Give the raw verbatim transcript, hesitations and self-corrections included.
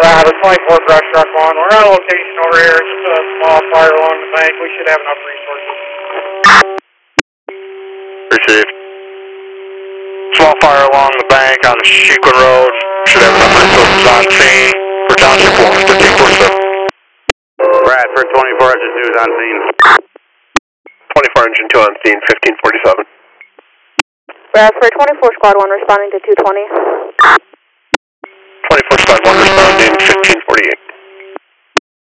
Bravo, twenty-four brush truck one. We're on location over here. It's just a small fire along the bank. We should have enough resources. Received. Small fire along the bank on Shequin Road. Should have enough resources on scene for Township one, fifteen forty-seven. Bradford, twenty-four engine two is on scene. twenty-four engine two on scene, fifteen forty-seven. Bradford, twenty-four squad one responding to two twenty. twenty-four squad one responding, fifteen forty-eight.